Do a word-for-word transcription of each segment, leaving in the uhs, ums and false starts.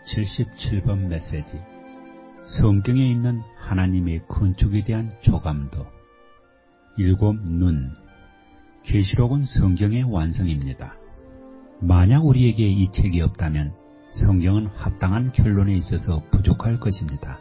칠십칠 번 메시지. 성경에 있는 하나님의 건축에 대한 조감도. 일곱 눈. 계시록은 성경의 완성입니다. 만약 우리에게 이 책이 없다면 성경은 합당한 결론에 있어서 부족할 것입니다.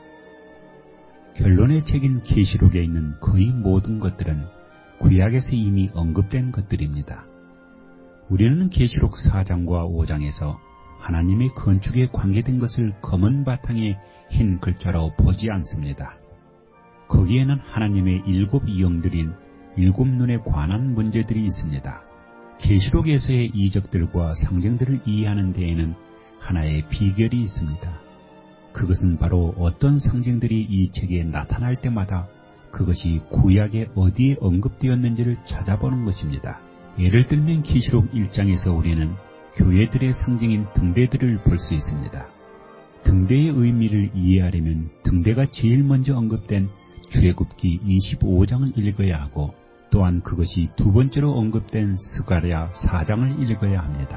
결론의 책인 계시록에 있는 거의 모든 것들은 구약에서 이미 언급된 것들입니다. 우리는 계시록 사 장과 오 장에서 하나님의 건축에 관계된 것을 검은 바탕에 흰 글자로 보지 않습니다. 거기에는 하나님의 일곱 영들인 일곱 눈에 관한 문제들이 있습니다. 계시록에서의 이적들과 상징들을 이해하는 데에는 하나의 비결이 있습니다. 그것은 바로 어떤 상징들이 이 책에 나타날 때마다 그것이 구약에 어디에 언급되었는지를 찾아보는 것입니다. 예를 들면 계시록 일 장에서 우리는 교회들의 상징인 등대들을 볼 수 있습니다. 등대의 의미를 이해하려면 등대가 제일 먼저 언급된 출애굽기 이십오 장을 읽어야 하고, 또한 그것이 두 번째로 언급된 스가랴 사 장을 읽어야 합니다.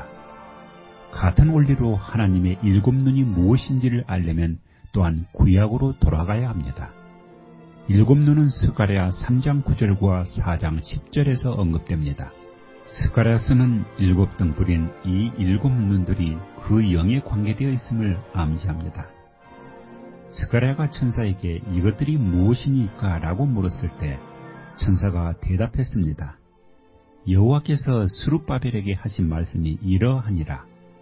같은 원리로 하나님의 일곱 눈이 무엇인지를 알려면 또한 구약으로 돌아가야 합니다. 일곱 눈은 스가랴 삼 장 구 절과 사 장 십 절에서 언급됩니다. 스가랴서는 일곱 등불인 이 일곱 눈들이 그 영에 관계되어 있음을 암시합니다. 스가랴가 천사에게 이것들이 무엇이니까 라고 물었을 때 천사가 대답했습니다. 여호와께서 스룹바벨에게 하신 말씀이 이러하니라.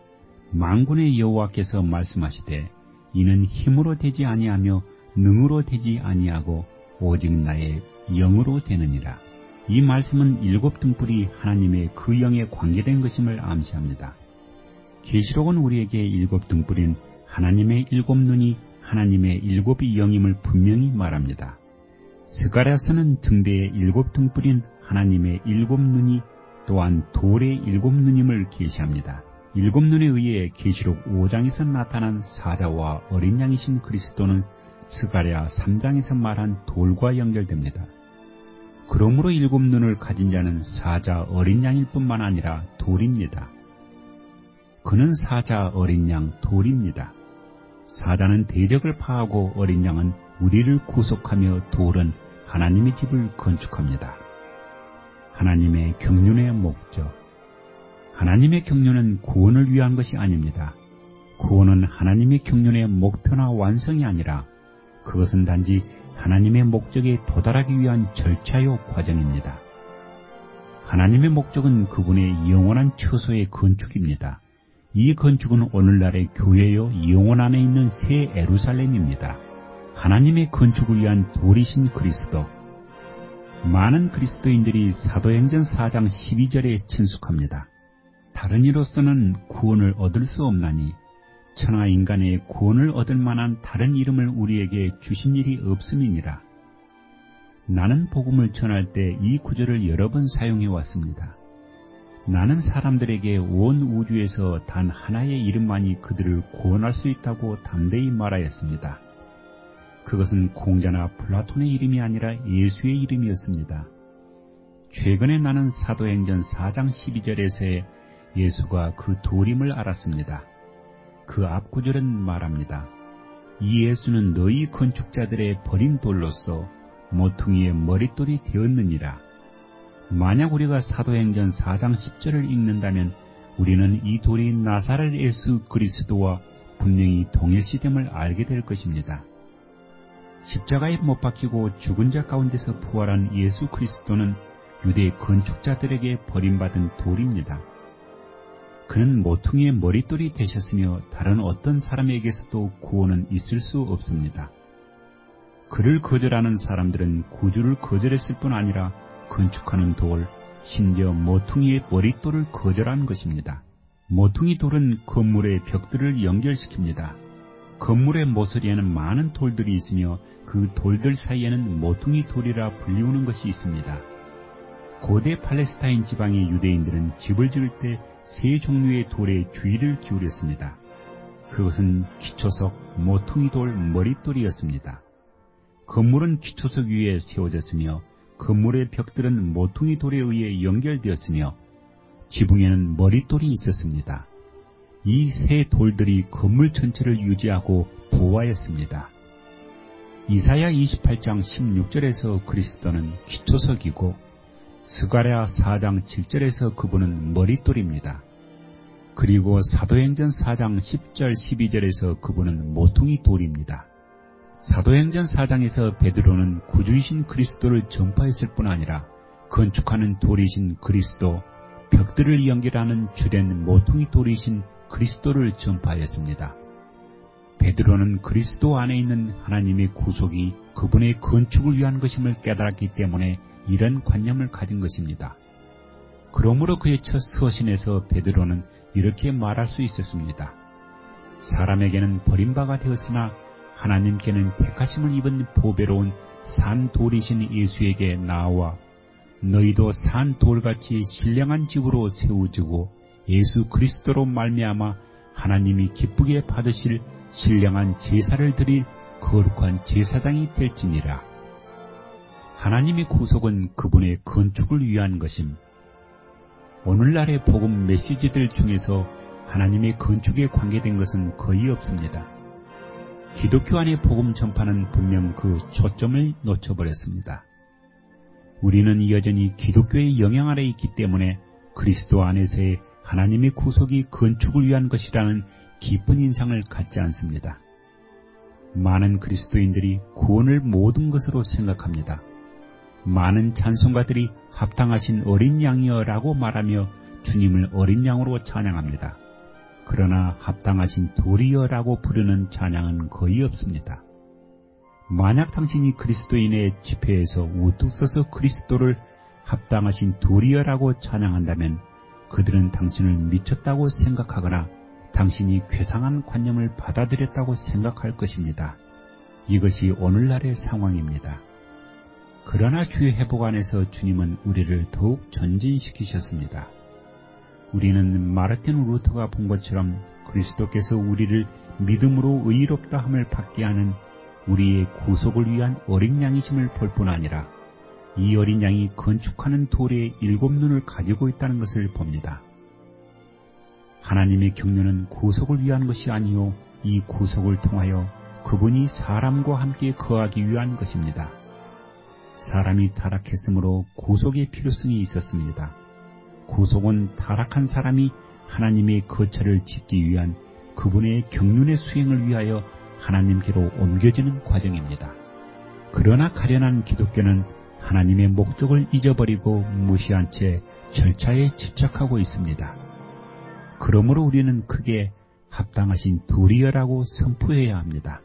만군의 여호와께서 말씀하시되 이는 힘으로 되지 아니하며 능으로 되지 아니하고 오직 나의 영으로 되느니라. 이 말씀은 일곱 등불이 하나님의 그 영에 관계된 것임을 암시합니다. 계시록은 우리에게 일곱 등불인 하나님의 일곱 눈이 하나님의 일곱 영임을 분명히 말합니다. 스가랴서는 등대의 일곱 등불인 하나님의 일곱 눈이 또한 돌의 일곱 눈임을 계시합니다. 일곱 눈에 의해 계시록 오 장에서 나타난 사자와 어린 양이신 그리스도는 스가랴 삼 장에서 말한 돌과 연결됩니다. 그러므로 일곱 눈을 가진 자는 사자 어린 양일 뿐만 아니라 돌입니다. 그는 사자 어린 양 돌입니다. 사자는 대적을 파하고 어린 양은 우리를 구속하며 돌은 하나님의 집을 건축합니다. 하나님의 경륜의 목적. 하나님의 경륜은 구원을 위한 것이 아닙니다. 구원은 하나님의 경륜의 목표나 완성이 아니라 그것은 단지 하나님의 목적에 도달하기 위한 절차요 과정입니다. 하나님의 목적은 그분의 영원한 처소의 건축입니다. 이 건축은 오늘날의 교회요 영혼 안에 있는 새 예루살렘입니다. 하나님의 건축을 위한 돌이신 그리스도. 많은 그리스도인들이 사도행전 사 장 십이 절에 친숙합니다. 다른 이로서는 구원을 얻을 수 없나니 천하 인간의 구원을 얻을 만한 다른 이름을 우리에게 주신 일이 없음이니라. 나는 복음을 전할 때 이 구절을 여러 번 사용해 왔습니다. 나는 사람들에게 온 우주에서 단 하나의 이름만이 그들을 구원할 수 있다고 담대히 말하였습니다. 그것은 공자나 플라톤의 이름이 아니라 예수의 이름이었습니다. 최근에 나는 사도행전 사 장 십이 절에서의 예수가 그 돌임을 알았습니다. 그 앞 구절은 말합니다. 이 예수는 너희 건축자들의 버린 돌로서 모퉁이의 머릿돌이 되었느니라. 만약 우리가 사도행전 사 장 십 절을 읽는다면 우리는 이 돌이 나사렛 예수 그리스도와 분명히 동일시됨을 알게 될 것입니다. 십자가에 못 박히고 죽은 자 가운데서 부활한 예수 그리스도는 유대 건축자들에게 버림받은 돌입니다. 그는 모퉁이의 머릿돌이 되셨으며 다른 어떤 사람에게서도 구원은 있을 수 없습니다. 그를 거절하는 사람들은 구주를 거절했을 뿐 아니라 건축하는 돌, 심지어 모퉁이의 머릿돌을 거절한 것입니다. 모퉁이 돌은 건물의 벽들을 연결시킵니다. 건물의 모서리에는 많은 돌들이 있으며 그 돌들 사이에는 모퉁이 돌이라 불리우는 것이 있습니다. 고대 팔레스타인 지방의 유대인들은 집을 지을 때 세 종류의 돌에 주의를 기울였습니다. 그것은 기초석, 모퉁이 돌, 머릿돌이었습니다. 건물은 기초석 위에 세워졌으며 건물의 벽들은 모퉁이 돌에 의해 연결되었으며 지붕에는 머릿돌이 있었습니다. 이 세 돌들이 건물 전체를 유지하고 보호하였습니다. 이사야 이십팔 장 십육 절에서 그리스도는 기초석이고 스가랴 사 장 칠 절에서 그분은 머릿돌입니다. 그리고 사도행전 사 장 십 절 십이 절에서 그분은 모퉁이 돌입니다. 사도행전 사 장에서 베드로는 구주이신 그리스도를 전파했을 뿐 아니라 건축하는 돌이신 그리스도, 벽들을 연결하는 주된 모퉁이 돌이신 그리스도를 전파하였습니다. 베드로는 그리스도 안에 있는 하나님의 구속이 그분의 건축을 위한 것임을 깨달았기 때문에 이런 관념을 가진 것입니다. 그러므로 그의 첫 서신에서 베드로는 이렇게 말할 수 있었습니다. 사람에게는 버림바가 되었으나 하나님께는 택하심을 입은 보배로운 산 돌이신 예수에게 나와 너희도 산 돌같이 신령한 집으로 세워지고 예수 그리스도로 말미암아 하나님이 기쁘게 받으실 신령한 제사를 드릴 거룩한 제사장이 될지니라. 하나님의 구속은 그분의 건축을 위한 것임. 오늘날의 복음 메시지들 중에서 하나님의 건축에 관계된 것은 거의 없습니다. 기독교 안의 복음 전파는 분명 그 초점을 놓쳐버렸습니다. 우리는 여전히 기독교의 영향 아래 있기 때문에 그리스도 안에서의 하나님의 구속이 건축을 위한 것이라는 깊은 인상을 갖지 않습니다. 많은 그리스도인들이 구원을 모든 것으로 생각합니다. 많은 찬송가들이 합당하신 어린 양이여라고 말하며 주님을 어린 양으로 찬양합니다. 그러나 합당하신 돌이여라고 부르는 찬양은 거의 없습니다. 만약 당신이 그리스도인의 집회에서 우뚝 서서 그리스도를 합당하신 돌이여라고 찬양한다면 그들은 당신을 미쳤다고 생각하거나 당신이 괴상한 관념을 받아들였다고 생각할 것입니다. 이것이 오늘날의 상황입니다. 그러나 주의 회복 안에서 주님은 우리를 더욱 전진시키셨습니다. 우리는 마르틴 루터가 본 것처럼 그리스도께서 우리를 믿음으로 의롭다 함을 받게 하는 우리의 구속을 위한 어린 양이심을 볼 뿐 아니라 이 어린 양이 건축하는 돌의 일곱 눈을 가지고 있다는 것을 봅니다. 하나님의 경륜은 구속을 위한 것이 아니요 이 구속을 통하여 그분이 사람과 함께 거하기 위한 것입니다. 사람이 타락했으므로 구속의 필요성이 있었습니다. 구속은 타락한 사람이 하나님의 거처를 짓기 위한 그분의 경륜의 수행을 위하여 하나님께로 옮겨지는 과정입니다. 그러나 가련한 기독교는 하나님의 목적을 잊어버리고 무시한 채 절차에 집착하고 있습니다. 그러므로 우리는 크게 합당하신 돌이여라고 선포해야 합니다.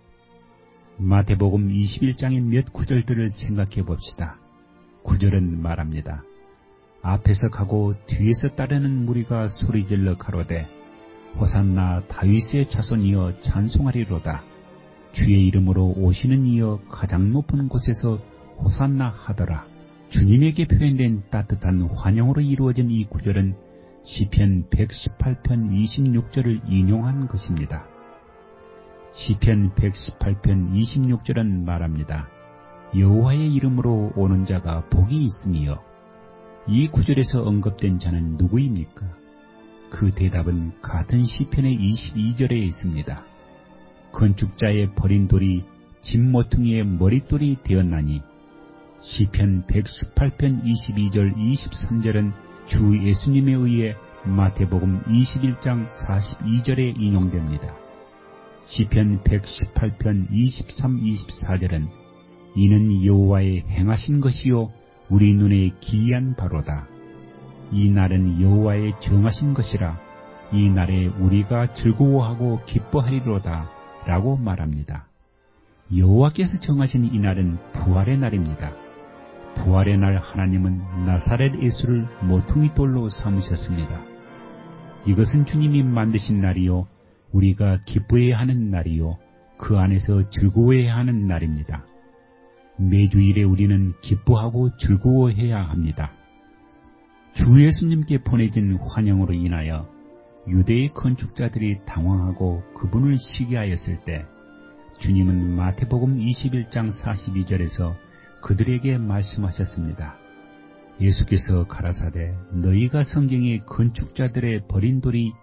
마태복음 이십일 장의 몇 구절들을 생각해 봅시다. 구절은 말합니다. 앞에서 가고 뒤에서 따르는 무리가 소리질러 가로되 호산나 다윗의 자손이여 찬송하리로다. 주의 이름으로 오시는 이여 가장 높은 곳에서 호산나 하더라. 주님에게 표현된 따뜻한 환영으로 이루어진 이 구절은 시편 백십팔 편 이십육 절을 인용한 것입니다. 시편 백십팔 편 이십육 절은 말합니다. 여호와의 이름으로 오는 자가 복이 있으니요. 이 구절에서 언급된 자는 누구입니까? 그 대답은 같은 시편의 이십이 절에 있습니다. 건축자의 버린 돌이 집 모퉁이의 머릿돌이 되었나니. 시편 백십팔 편 이십이 절 이십삼 절은 주 예수님에 의해 마태복음 이십일 장 사십이 절에 인용됩니다. 시편 백십팔 편 이십삼, 이십사 절은 이는 여호와의 행하신 것이요 우리 눈에 기이한 바로다. 이 날은 여호와의 정하신 것이라 이 날에 우리가 즐거워하고 기뻐하리로다 라고 말합니다. 여호와께서 정하신 이 날은 부활의 날입니다. 부활의 날 하나님은 나사렛 예수를 모퉁이 돌로 삼으셨습니다. 이것은 주님이 만드신 날이요 우리가 기뻐해야 하는 날이요 그 안에서 즐거워해야 하는 날입니다. 매주일에 우리는 기뻐하고 즐거워해야 합니다. 주 예수님께 보내진 환영으로 인하여 유대의 건축자들이 당황하고 그분을 시기하였을 때 주님은 마태복음 이십일 장 사십이 절에서 그들에게 말씀하셨습니다. 예수께서 가라사대 너희가 성경의 건축자들의 버린 돌이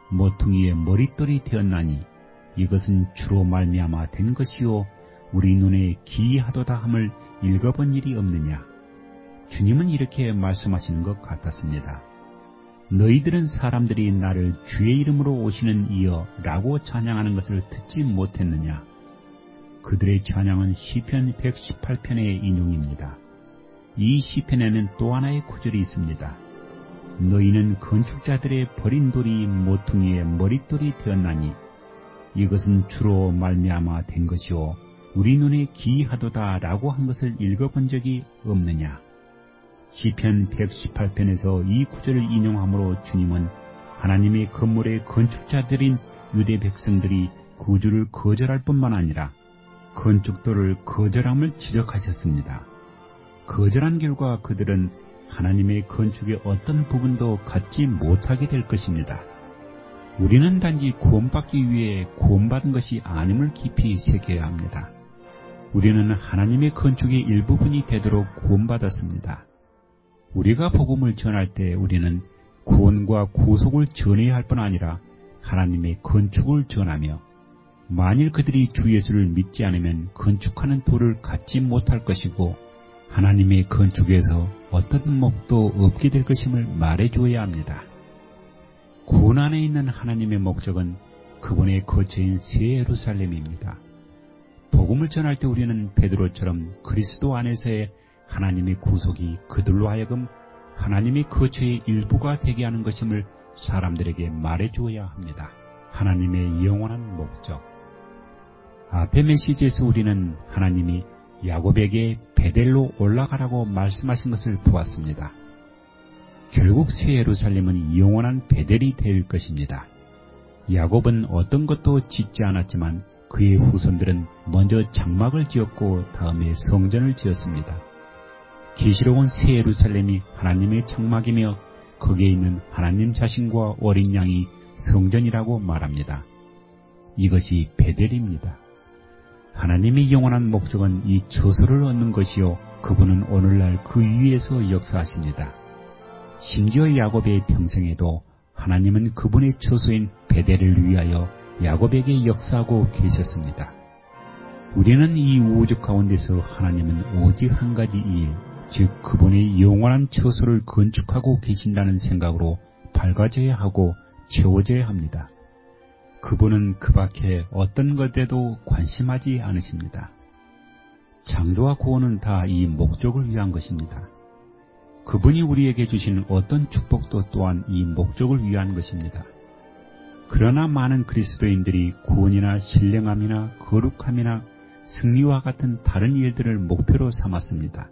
모퉁이의 머릿돌이 되었나니 이것은 주로 말미암아 된 것이요 우리 눈에 기이하도다 함을 읽어본 일이 없느냐. 주님은 이렇게 말씀하시는 것 같았습니다. 너희들은 사람들이 나를 주의 이름으로 오시는 이여 라고 찬양하는 것을 듣지 못했느냐. 그들의 찬양은 시편 백십팔 편의 인용입니다. 이 시편에는 또 하나의 구절이 있습니다. 너희는 건축자들의 버린 돌이 모퉁이의 머릿돌이 되었나니 이것은 주로 말미암아 된 것이요 우리 눈에 기이하도다 라고 한 것을 읽어본 적이 없느냐. 시편 백십팔 편에서 이 구절을 인용함으로 주님은 하나님의 건물의 건축자들인 유대 백성들이 구주를 거절할 뿐만 아니라 건축도를 거절함을 지적하셨습니다. 거절한 결과 그들은 하나님의 건축의 어떤 부분도 갖지 못하게 될 것입니다. 우리는 단지 구원받기 위해 구원받은 것이 아님을 깊이 새겨야 합니다. 우리는 하나님의 건축의 일부분이 되도록 구원받았습니다. 우리가 복음을 전할 때 우리는 구원과 구속을 전해야 할 뿐 아니라 하나님의 건축을 전하며 만일 그들이 주 예수를 믿지 않으면 건축하는 도를 갖지 못할 것이고 하나님의 건축에서 어떤 목도 없게 될 것임을 말해주어야 합니다. 구원 안에 있는 하나님의 목적은 그분의 거처인 새 예루살렘입니다. 복음을 전할 때 우리는 베드로처럼 그리스도 안에서의 하나님의 구속이 그들로 하여금 하나님의 거처의 일부가 되게 하는 것임을 사람들에게 말해주어야 합니다. 하나님의 영원한 목적. 앞의 메시지에서 우리는 하나님이 야곱에게 베델로 올라가라고 말씀하신 것을 보았습니다. 결국 새 예루살렘은 영원한 베델이 될 것입니다. 야곱은 어떤 것도 짓지 않았지만 그의 후손들은 먼저 장막을 지었고 다음에 성전을 지었습니다. 계시록은 새 예루살렘이 하나님의 장막이며 거기에 있는 하나님 자신과 어린 양이 성전이라고 말합니다. 이것이 베델입니다. 하나님의 영원한 목적은 이 처소를 얻는 것이요 그분은 오늘날 그 위에서 역사하십니다. 심지어 야곱의 평생에도 하나님은 그분의 처소인 베델을 위하여 야곱에게 역사하고 계셨습니다. 우리는 이 우주 가운데서 하나님은 오직 한 가지 일, 즉 그분의 영원한 처소를 건축하고 계신다는 생각으로 밝아져야 하고 채워져야 합니다. 그분은 그 밖에 어떤 것에도 관심하지 않으십니다. 창조와 구원은 다 이 목적을 위한 것입니다. 그분이 우리에게 주신 어떤 축복도 또한 이 목적을 위한 것입니다. 그러나 많은 그리스도인들이 구원이나 신령함이나 거룩함이나 승리와 같은 다른 일들을 목표로 삼았습니다.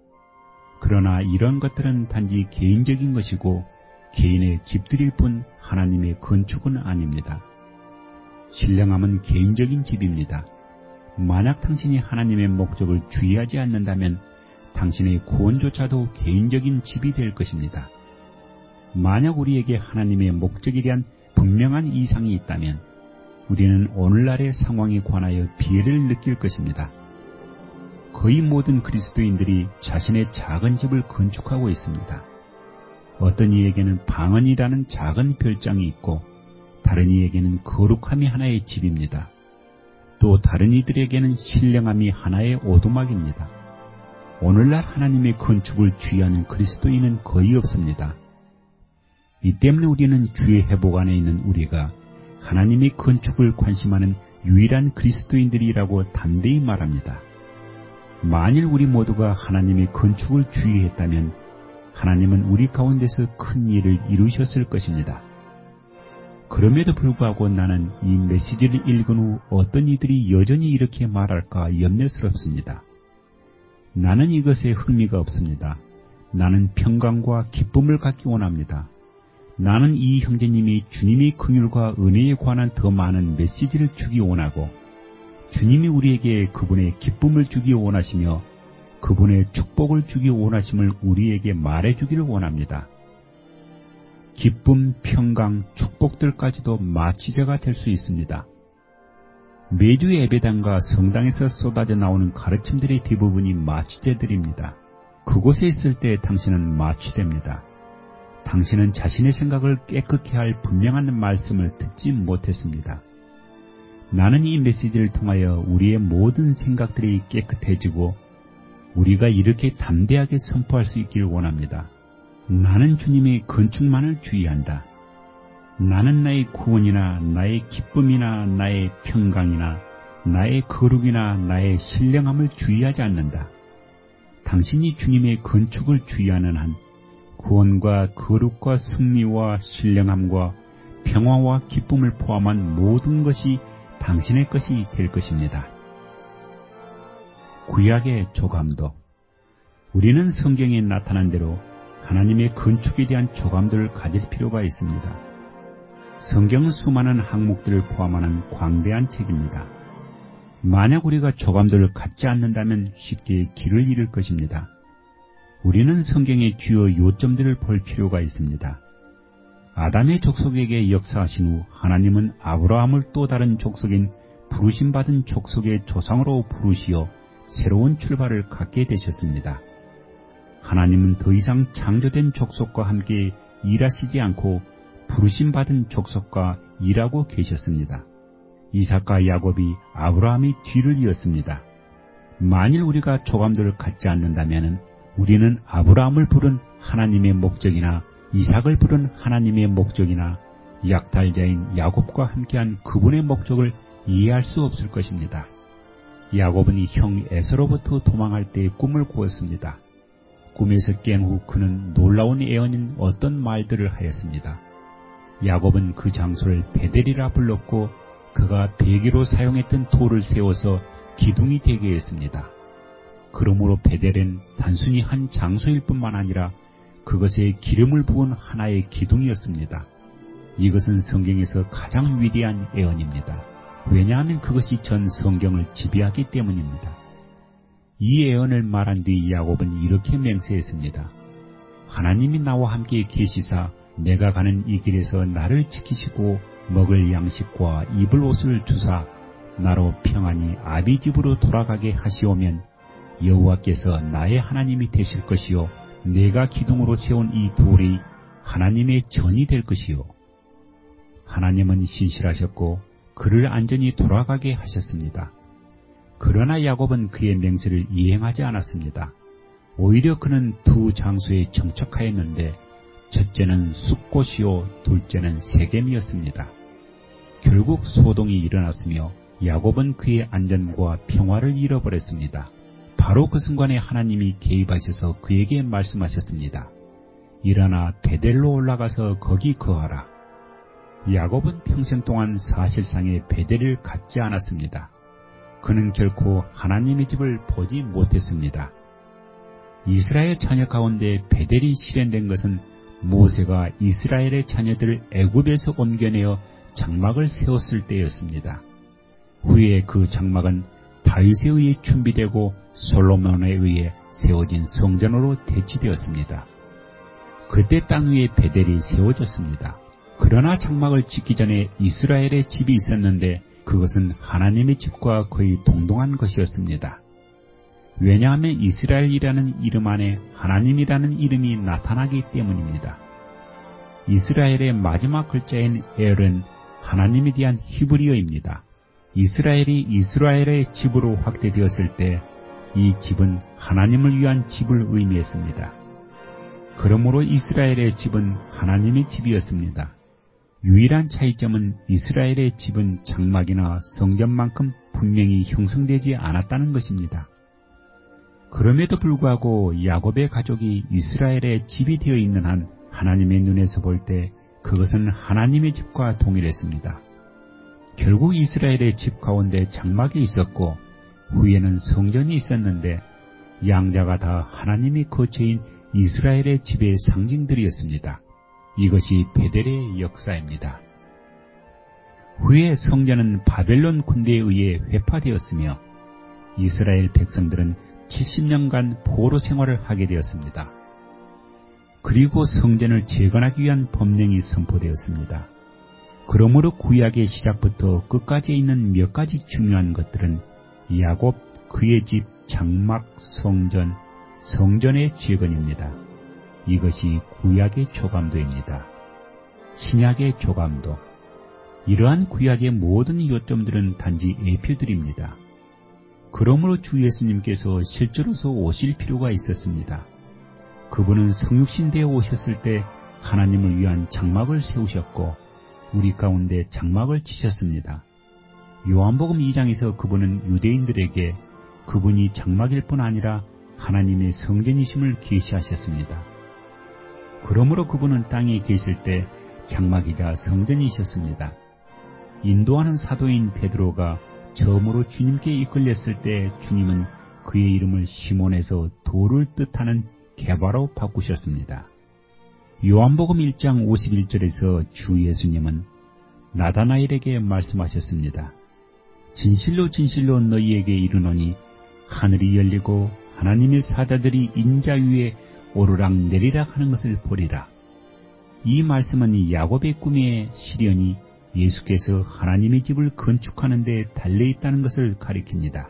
그러나 이런 것들은 단지 개인적인 것이고 개인의 집들일 뿐 하나님의 건축은 아닙니다. 신령함은 개인적인 집입니다. 만약 당신이 하나님의 목적을 주의하지 않는다면 당신의 구원조차도 개인적인 집이 될 것입니다. 만약 우리에게 하나님의 목적에 대한 분명한 이상이 있다면 우리는 오늘날의 상황에 관하여 비애를 느낄 것입니다. 거의 모든 그리스도인들이 자신의 작은 집을 건축하고 있습니다. 어떤 이에게는 방언이라는 작은 별장이 있고 다른 이에게는 거룩함이 하나의 집입니다. 또 다른 이들에게는 신령함이 하나의 오두막입니다. 오늘날 하나님의 건축을 주의하는 그리스도인은 거의 없습니다. 이 때문에 우리는 주의 회복 안에 있는 우리가 하나님의 건축을 관심하는 유일한 그리스도인들이라고 담대히 말합니다. 만일 우리 모두가 하나님의 건축을 주의했다면 하나님은 우리 가운데서 큰 일을 이루셨을 것입니다. 그럼에도 불구하고 나는 이 메시지를 읽은 후 어떤 이들이 여전히 이렇게 말할까 염려스럽습니다. 나는 이것에 흥미가 없습니다. 나는 평강과 기쁨을 갖기 원합니다. 나는 이 형제님이 주님의 긍휼과 은혜에 관한 더 많은 메시지를 주기 원하고 주님이 우리에게 그분의 기쁨을 주기 원하시며 그분의 축복을 주기 원하심을 우리에게 말해주기를 원합니다. 기쁨, 평강, 축복들까지도 마취제가 될 수 있습니다. 매주 예배당과 성당에서 쏟아져 나오는 가르침들의 대부분이 마취제들입니다. 그곳에 있을 때 당신은 마취됩니다. 당신은 자신의 생각을 깨끗게 할 분명한 말씀을 듣지 못했습니다. 나는 이 메시지를 통하여 우리의 모든 생각들이 깨끗해지고 우리가 이렇게 담대하게 선포할 수 있길 원합니다. 나는 주님의 건축만을 주의한다. 나는 나의 구원이나 나의 기쁨이나 나의 평강이나 나의 거룩이나 나의 신령함을 주의하지 않는다. 당신이 주님의 건축을 주의하는 한 구원과 거룩과 승리와 신령함과 평화와 기쁨을 포함한 모든 것이 당신의 것이 될 것입니다. 구약의 조감도. 우리는 성경에 나타난 대로 하나님의 건축에 대한 조감들을 가질 필요가 있습니다. 성경은 수많은 항목들을 포함하는 광대한 책입니다. 만약 우리가 조감들을 갖지 않는다면 쉽게 길을 잃을 것입니다. 우리는 성경의 주요 요점들을 볼 필요가 있습니다. 아담의 족속에게 역사하신 후 하나님은 아브라함을 또 다른 족속인 부르심받은 족속의 조상으로 부르시어 새로운 출발을 갖게 되셨습니다. 하나님은 더 이상 창조된 족속과 함께 일하시지 않고 부르심받은 족속과 일하고 계셨습니다. 이삭과 야곱이 아브라함의 뒤를 이었습니다. 만일 우리가 조감들을 갖지 않는다면 우리는 아브라함을 부른 하나님의 목적이나 이삭을 부른 하나님의 목적이나 약탈자인 야곱과 함께한 그분의 목적을 이해할 수 없을 것입니다. 야곱은 형 에서로부터 도망할 때의 꿈을 꾸었습니다. 꿈에서 깬 후 그는 놀라운 예언인 어떤 말들을 하였습니다. 야곱은 그 장소를 베델이라 불렀고 그가 베개로 사용했던 돌을 세워서 기둥이 되게 했습니다. 그러므로 베델은 단순히 한 장소일 뿐만 아니라 그것에 기름을 부은 하나의 기둥이었습니다. 이것은 성경에서 가장 위대한 예언입니다. 왜냐하면 그것이 전 성경을 지배하기 때문입니다. 이 예언을 말한 뒤 야곱은 이렇게 맹세했습니다. 하나님이 나와 함께 계시사 내가 가는 이 길에서 나를 지키시고 먹을 양식과 입을 옷을 주사 나로 평안히 아비 집으로 돌아가게 하시오면 여호와께서 나의 하나님이 되실 것이요 내가 기둥으로 세운 이 돌이 하나님의 전이 될 것이요. 하나님은 신실하셨고 그를 안전히 돌아가게 하셨습니다. 그러나 야곱은 그의 맹세를 이행하지 않았습니다. 오히려 그는 두 장소에 정착하였는데 첫째는 숫곳이요 둘째는 세겜이었습니다. 결국 소동이 일어났으며 야곱은 그의 안전과 평화를 잃어버렸습니다. 바로 그 순간에 하나님이 개입하셔서 그에게 말씀하셨습니다. 일어나 베델로 올라가서 거기 거하라. 야곱은 평생 동안 사실상의 베델을 갖지 않았습니다. 그는 결코 하나님의 집을 보지 못했습니다. 이스라엘 자녀 가운데 베델이 실현된 것은 모세가 이스라엘의 자녀들을 애굽에서 옮겨내어 장막을 세웠을 때였습니다. 후에 그 장막은 다윗에 의해 준비되고 솔로몬에 의해 세워진 성전으로 대치되었습니다. 그때 땅 위에 베델이 세워졌습니다. 그러나 장막을 짓기 전에 이스라엘의 집이 있었는데 그것은 하나님의 집과 거의 동등한 것이었습니다. 왜냐하면 이스라엘이라는 이름 안에 하나님이라는 이름이 나타나기 때문입니다. 이스라엘의 마지막 글자인 엘은 하나님에 대한 히브리어입니다. 이스라엘이 이스라엘의 집으로 확대되었을 때 이 집은 하나님을 위한 집을 의미했습니다. 그러므로 이스라엘의 집은 하나님의 집이었습니다. 유일한 차이점은 이스라엘의 집은 장막이나 성전만큼 분명히 형성되지 않았다는 것입니다. 그럼에도 불구하고 야곱의 가족이 이스라엘의 집이 되어 있는 한 하나님의 눈에서 볼 때 그것은 하나님의 집과 동일했습니다. 결국 이스라엘의 집 가운데 장막이 있었고 후에는 성전이 있었는데 양자가 다 하나님의 거처인 이스라엘의 집의 상징들이었습니다. 이것이 베델의 역사입니다. 후에 성전은 바벨론 군대에 의해 회파되었으며 이스라엘 백성들은 칠십 년간 포로 생활을 하게 되었습니다. 그리고 성전을 재건하기 위한 법령이 선포되었습니다. 그러므로 구약의 시작부터 끝까지 있는 몇 가지 중요한 것들은 야곱, 그의 집, 장막, 성전, 성전의 재건입니다. 이것이 구약의 조감도입니다. 신약의 조감도. 이러한 구약의 모든 요점들은 단지 에필들입니다. 그러므로 주 예수님께서 실제로서 오실 필요가 있었습니다. 그분은 성육신대에 오셨을 때 하나님을 위한 장막을 세우셨고 우리 가운데 장막을 치셨습니다. 요한복음 이 장에서 그분은 유대인들에게 그분이 장막일 뿐 아니라 하나님의 성전이심을 계시하셨습니다. 그러므로 그분은 땅에 계실 때 장막이자 성전이셨습니다. 인도하는 사도인 베드로가 처음으로 주님께 이끌렸을 때 주님은 그의 이름을 시몬에서 돌을 뜻하는 게바로 바꾸셨습니다. 요한복음 일 장 오십일 절에서 주 예수님은 나다나엘에게 말씀하셨습니다. 진실로 진실로 너희에게 이르노니 하늘이 열리고 하나님의 사자들이 인자 위에 오르락 내리락 하는 것을 보리라. 이 말씀은 야곱의 꿈에 시련이 예수께서 하나님의 집을 건축하는 데 달려있다는 것을 가리킵니다.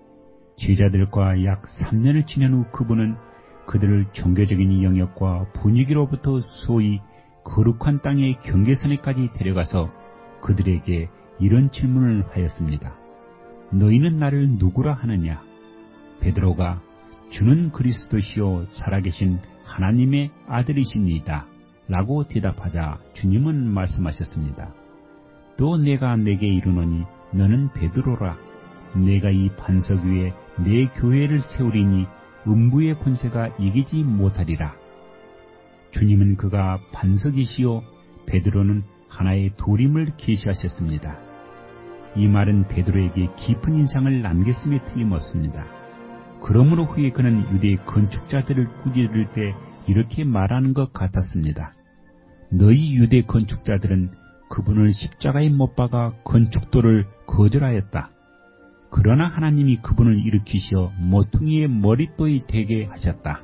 제자들과 약 삼 년을 지낸 후 그분은 그들을 종교적인 영역과 분위기로부터 소위 거룩한 땅의 경계선에까지 데려가서 그들에게 이런 질문을 하였습니다. 너희는 나를 누구라 하느냐? 베드로가 주는 그리스도시요 살아계신 하나님의 아들이십니다. 라고 대답하자 주님은 말씀하셨습니다. 또 내가 내게 이르노니 너는 베드로라. 내가 이 반석 위에 내 교회를 세우리니 음부의 권세가 이기지 못하리라. 주님은 그가 반석이시요 베드로는 하나의 돌임을 계시하셨습니다. 이 말은 베드로에게 깊은 인상을 남겼음에 틀림없습니다. 그러므로 후에 그는 유대 건축자들을 꾸짖을 때 이렇게 말하는 것 같았습니다. 너희 유대 건축자들은 그분을 십자가에 못 박아 건축도를 거절하였다. 그러나 하나님이 그분을 일으키시어 모퉁이의 머릿돌이 되게 하셨다.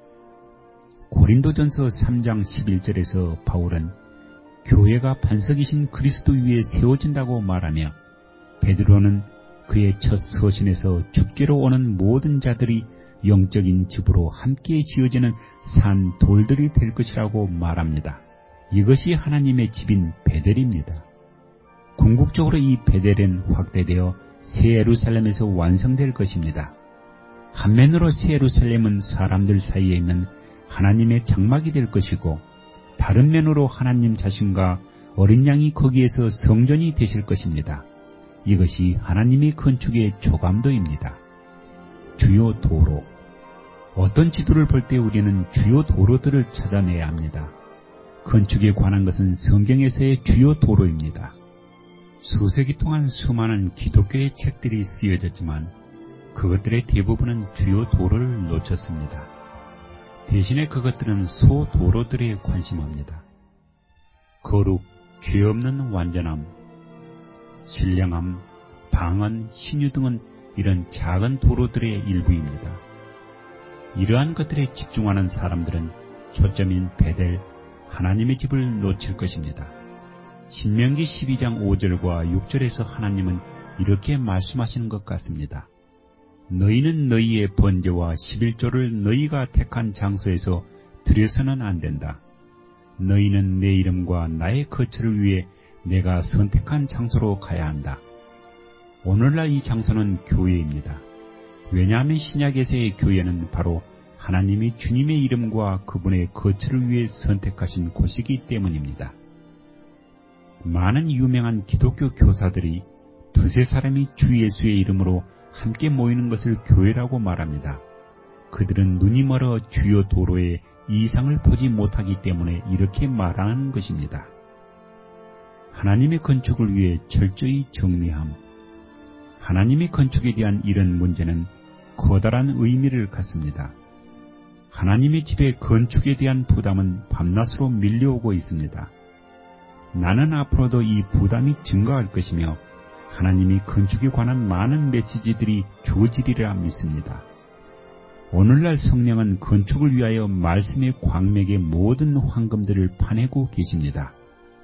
고린도전서 삼 장 십일 절에서 바울은 교회가 반석이신 그리스도 위에 세워진다고 말하며 베드로는 그의 첫 서신에서 주께로 오는 모든 자들이 영적인 집으로 함께 지어지는 산 돌들이 될 것이라고 말합니다. 이것이 하나님의 집인 베델입니다. 궁극적으로 이 베델은 확대되어 새 예루살렘에서 완성될 것입니다. 한면으로 새 예루살렘은 사람들 사이에 있는 하나님의 장막이 될 것이고 다른 면으로 하나님 자신과 어린 양이 거기에서 성전이 되실 것입니다. 이것이 하나님의 건축의 조감도입니다. 주요 도로. 어떤 지도를 볼 때 우리는 주요 도로들을 찾아내야 합니다. 건축에 관한 것은 성경에서의 주요 도로입니다. 수세기 동안 수많은 기독교의 책들이 쓰여졌지만 그것들의 대부분은 주요 도로를 놓쳤습니다. 대신에 그것들은 소도로들에 관심합니다. 거룩, 죄 없는 완전함, 신령함, 방언, 신유 등은 이런 작은 도로들의 일부입니다. 이러한 것들에 집중하는 사람들은 초점인 베델, 하나님의 집을 놓칠 것입니다. 신명기 십이 장 오 절과 육 절에서 하나님은 이렇게 말씀하시는 것 같습니다. 너희는 너희의 번제와 십일조를 너희가 택한 장소에서 드려서는 안 된다. 너희는 내 이름과 나의 거처를 위해 내가 선택한 장소로 가야 한다. 오늘날 이 장소는 교회입니다. 왜냐하면 신약에서의 교회는 바로 하나님이 주님의 이름과 그분의 거처를 위해 선택하신 곳이기 때문입니다. 많은 유명한 기독교 교사들이 두세 사람이 주 예수의 이름으로 함께 모이는 것을 교회라고 말합니다. 그들은 눈이 멀어 주요 도로에 이상을 보지 못하기 때문에 이렇게 말하는 것입니다. 하나님의 건축을 위해 철저히 정리함. 하나님의 건축에 대한 이런 문제는 커다란 의미를 갖습니다. 하나님의 집의 건축에 대한 부담은 밤낮으로 밀려오고 있습니다. 나는 앞으로도 이 부담이 증가할 것이며 하나님이 건축에 관한 많은 메시지들이 주어지리라 믿습니다. 오늘날 성령은 건축을 위하여 말씀의 광맥의 모든 황금들을 파내고 계십니다.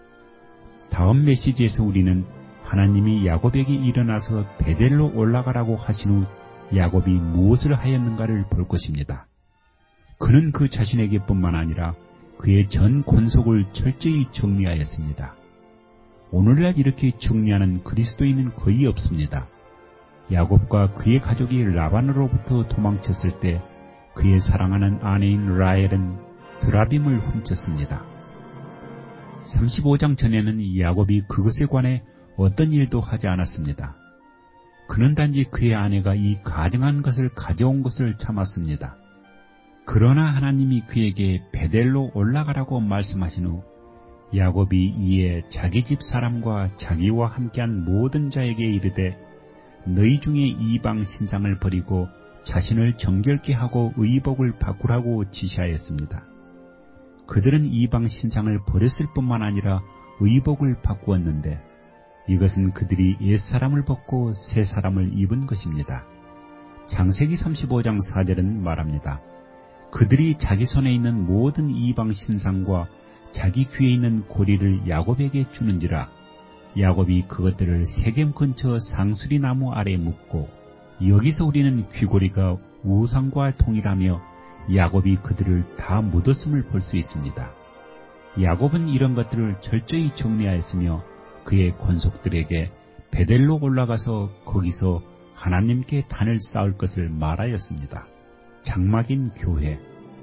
다음 메시지에서 우리는 하나님이 야곱에게 일어나서 베델로 올라가라고 하신 후 야곱이 무엇을 하였는가를 볼 것입니다. 그는 그 자신에게뿐만 아니라 그의 전 권속을 철저히 정리하였습니다. 오늘날 이렇게 정리하는 그리스도인은 거의 없습니다. 야곱과 그의 가족이 라반으로부터 도망쳤을 때 그의 사랑하는 아내인 라헬은 드라빔을 훔쳤습니다. 삼십오 장 전에는 야곱이 그것에 관해 어떤 일도 하지 않았습니다. 그는 단지 그의 아내가 이 가증한 것을 가져온 것을 참았습니다. 그러나 하나님이 그에게 베델로 올라가라고 말씀하신 후 야곱이 이에 자기 집 사람과 자기와 함께한 모든 자에게 이르되 너희 중에 이방 신상을 버리고 자신을 정결케 하고 의복을 바꾸라고 지시하였습니다. 그들은 이방 신상을 버렸을 뿐만 아니라 의복을 바꾸었는데 이것은 그들이 옛사람을 벗고 새사람을 입은 것입니다. 창세기 삼십오 장 사 절은 말합니다. 그들이 자기 손에 있는 모든 이방 신상과 자기 귀에 있는 고리를 야곱에게 주는지라 야곱이 그것들을 세겜 근처 상수리 나무 아래 묻고 여기서 우리는 귀고리가 우상과 동일하며 야곱이 그들을 다 묻었음을 볼 수 있습니다. 야곱은 이런 것들을 철저히 정리하였으며 그의 권속들에게 베델로 올라가서 거기서 하나님께 단을 쌓을 것을 말하였습니다. 장막인 교회.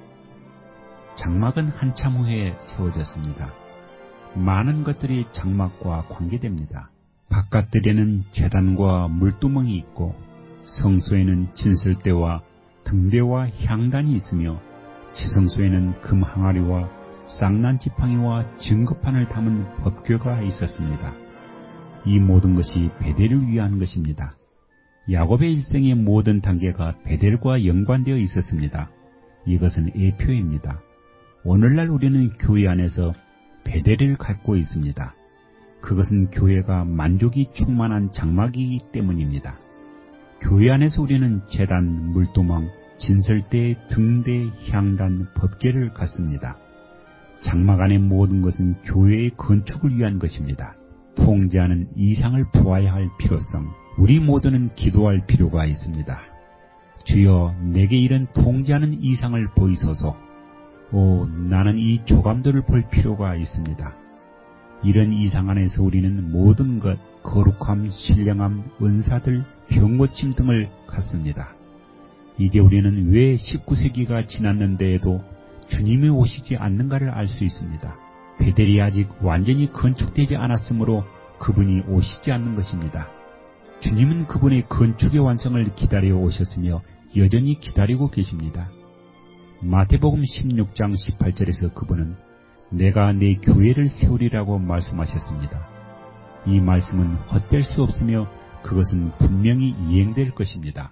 장막은 한참 후에 세워졌습니다. 많은 것들이 장막과 관계됩니다. 바깥들에는 제단과 물두멍이 있고 성소에는 진설대와 등대와 향단이 있으며 지성소에는 금 항아리와 쌍난 지팡이와 증거판을 담은 법궤가 있었습니다. 이 모든 것이 베델을 위한 것입니다. 야곱의 일생의 모든 단계가 베델과 연관되어 있었습니다. 이것은 예표입니다. 오늘날 우리는 교회 안에서 베델을 갖고 있습니다. 그것은 교회가 만족이 충만한 장막이기 때문입니다. 교회 안에서 우리는 제단, 물도망, 진설대, 등대, 향단, 법궤를 갖습니다. 장막 안의 모든 것은 교회의 건축을 위한 것입니다. 통제하는 이상을 보아야 할 필요성, 우리 모두는 기도할 필요가 있습니다. 주여 내게 이런 통제하는 이상을 보이소서. 오, 나는 이 조감들을 볼 필요가 있습니다. 이런 이상 안에서 우리는 모든 것, 거룩함, 신령함, 은사들, 경고침 등을 갖습니다. 이제 우리는 왜 십구 세기가 지났는데에도 주님이 오시지 않는가를 알 수 있습니다. 베델이 아직 완전히 건축되지 않았으므로 그분이 오시지 않는 것입니다. 주님은 그분의 건축의 완성을 기다려 오셨으며 여전히 기다리고 계십니다. 마태복음 십육 장 십팔 절에서 그분은 내가 내 교회를 세우리라고 말씀하셨습니다. 이 말씀은 헛될 수 없으며 그것은 분명히 이행될 것입니다.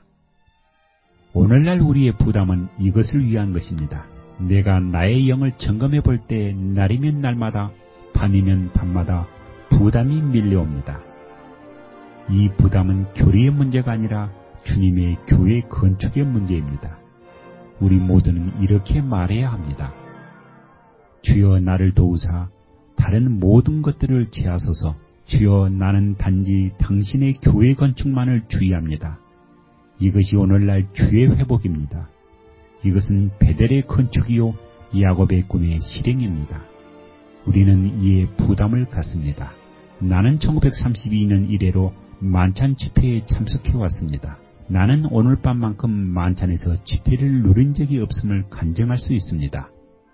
오늘날 우리의 부담은 이것을 위한 것입니다. 내가 나의 영을 점검해 볼 때 날이면 날마다 밤이면 밤마다 부담이 밀려옵니다. 이 부담은 교리의 문제가 아니라 주님의 교회 건축의 문제입니다. 우리 모두는 이렇게 말해야 합니다. 주여 나를 도우사 다른 모든 것들을 제하소서. 주여 나는 단지 당신의 교회 건축만을 주의합니다. 이것이 오늘날 주의 회복입니다. 이것은 베델의 건축이요 야곱의 꿈의 실행입니다. 우리는 이에 부담을 갖습니다. 나는 천구백삼십이 년 이래로 만찬 집회에 참석해 왔습니다. 나는 오늘 밤만큼 만찬에서 집회를 누린 적이 없음을 간증할 수 있습니다.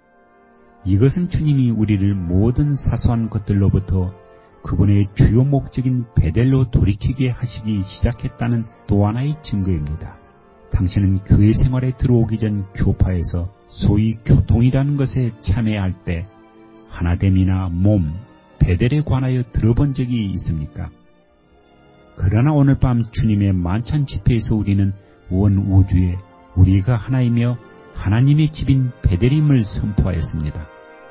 이것은 주님이 우리를 모든 사소한 것들로부터 그분의 주요 목적인 베델로 돌이키게 하시기 시작했다는 또 하나의 증거입니다. 당신은 교회 생활에 들어오기 전 교파에서 소위 교통이라는 것에 참여할 때 하나됨이나 몸, 베델에 관하여 들어본 적이 있습니까? 그러나 오늘 밤 주님의 만찬 집회에서 우리는 온 우주에 우리가 하나이며 하나님의 집인 베델임을 선포하였습니다.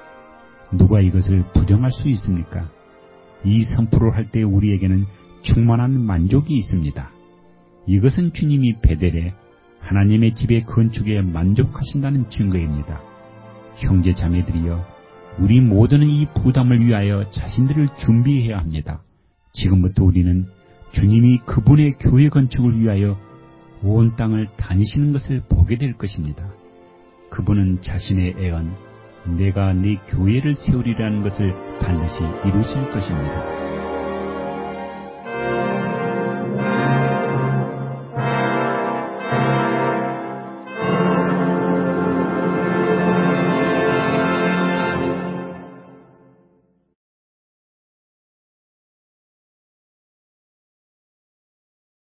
누가 이것을 부정할 수 있습니까? 이 선포를 할 때 우리에게는 충만한 만족이 있습니다. 이것은 주님이 베델에 하나님의 집의 건축에 만족하신다는 증거입니다. 형제 자매들이여, 우리 모두는 이 부담을 위하여 자신들을 준비해야 합니다. 지금부터 우리는 주님이 그분의 교회 건축을 위하여 온 땅을 다니시는 것을 보게 될 것입니다. 그분은 자신의 애언 내가 네 교회를 세우리라는 것을 반드시 이루실 것입니다.